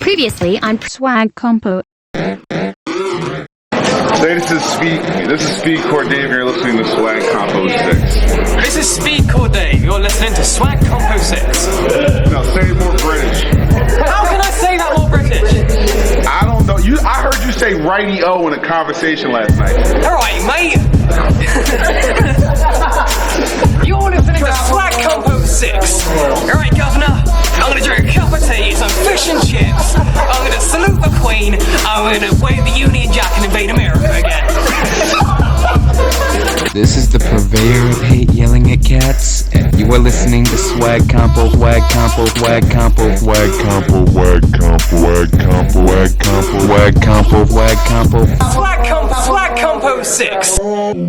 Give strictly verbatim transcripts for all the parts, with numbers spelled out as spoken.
Previously on Swag Compo. Hey, this is Speed. This is Speed Core Dave. You're listening to Swag Compo Six. This is Speed Core Dave. You're listening to Swag Compo Six. No, say it more British. How can I say that more British? I don't know. You, I heard you say righty o in a conversation last night. All right, mate. You're listening to Swag Compo Six. All right, Governor. I'm gonna drink a cup of tea, some fish and chips. I'm gonna salute the Queen. I'm gonna wave the Union Jack and invade America again. This is the purveyor of hate yelling at cats, and you are listening to Swag Compo, Swag Compo, Swag Compo, Swag Compo, Swag Compo, Swag Compo, Swag Compo, Swag Compo, Swag Compo, Swag Compo, Swag Compo Six.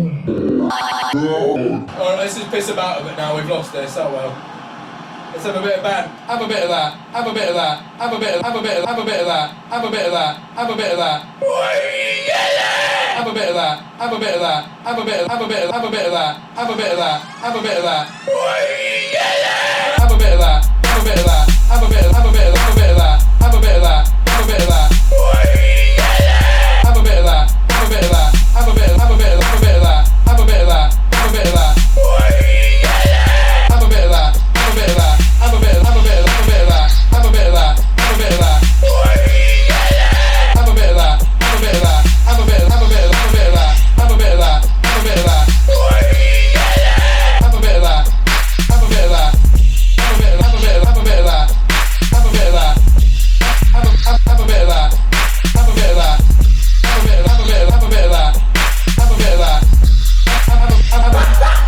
Alright, let's just piss about a bit now. We've lost this. Oh well. Let's have a bit of that. Have a bit of that. Have a bit of that. Have a bit of. Have a bit of. Have a bit of that. Have a bit of that. Have a bit of that. Have a bit of that. Have a bit of that. Have a bit of. Have a bit of. Have a bit of that. Have a bit of that. Have a bit of that. Have a bit of that. Have a bit of that. Have a bit of. Have a bit of. Have a bit of that. Have a bit of that. Have a bit of that. Have a bit of that. Have a bit of that. Have a bit of. Have a bit of. Have a bit of that. Have a bit of that. Have a bit of that. Have a bit of that. Have a bit of that. Have a bit of. Have a bit of. Have a bit of that. Have a bit of that. Have a bit of that. Have a bit of that. Have a bit of that. Have a bit of. Have a bit of. Have a bit of that. Have a bit of that. Have a bit of that. Have a bit of that. Have a bit of that. Have a bit of. Have a bit of. Have a bit of that. Have a bit of that. Have a. Have a bit of that. Have a bit of that. Have a bit of. Have a bit of. Have a bit of that. Have a bit of that. Have a. Have a.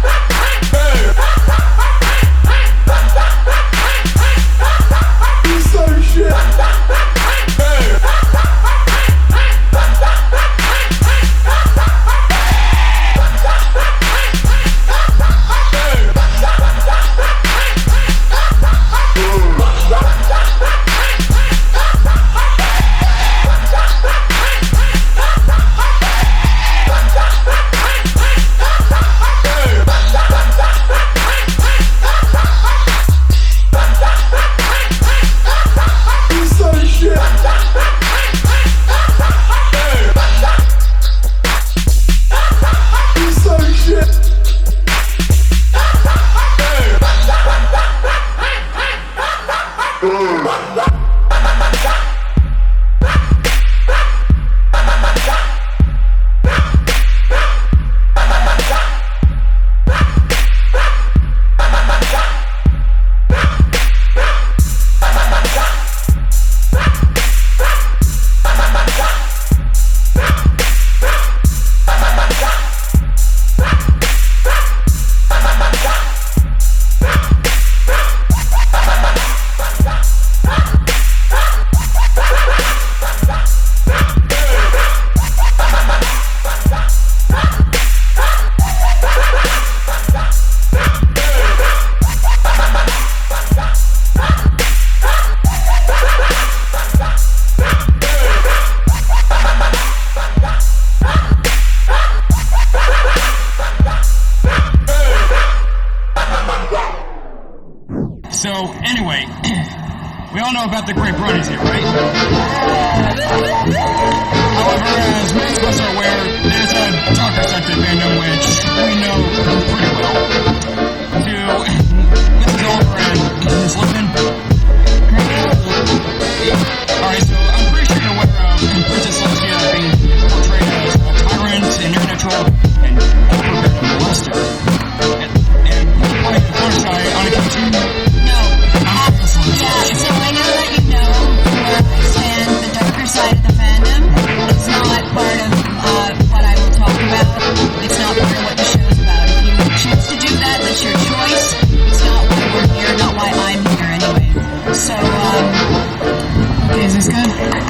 He's so shit. So, anyway, we all know about the Great Bronies here, right? However, as most of us are aware, there's a darker side to fandom which we know pretty well. To Missus Oliver and Miss Lipton. Alright, so I'm pretty sure you're aware of Princess Celestia being portrayed as a tyrant, an internet troll, and overbearing molester. And, and playing the corner side on occasion. Yeah, so I know that you know where I stand. The darker side of the fandom is not part of uh, what I will talk about. It's not part of what the show's about. If you choose to do that, that's your choice. It's not why we're here, not why I'm here anyway. So, um... okay, is this good?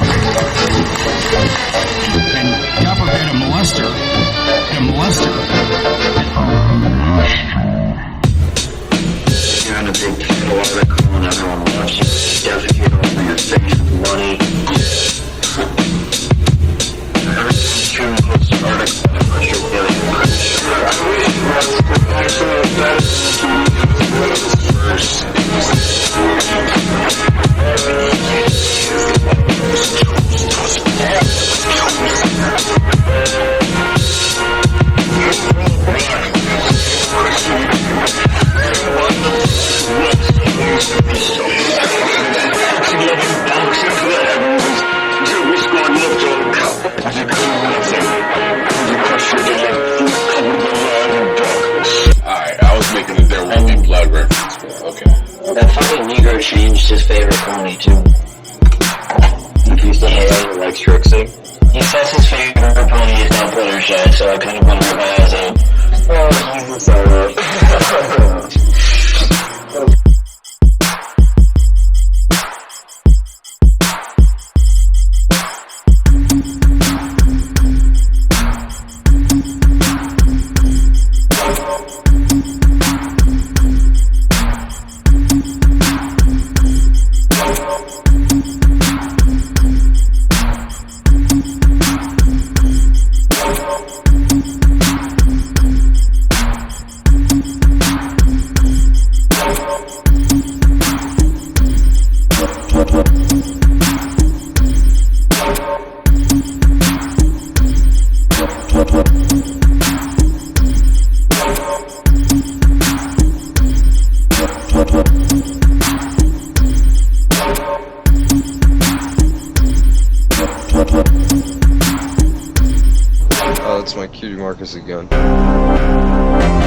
And God forbid a molester. A molester. You're in a big kettle article and everyone wants you to defecate over your face with money. Everything's true in this article, but you're feeling first. changed his favorite pony too. He used to hail like Trixie. He says his favorite pony is now Fluttershy, so I kind of wonder if I has a... Oh, he's a sorrow. Oh, it's my cutie Marcus again.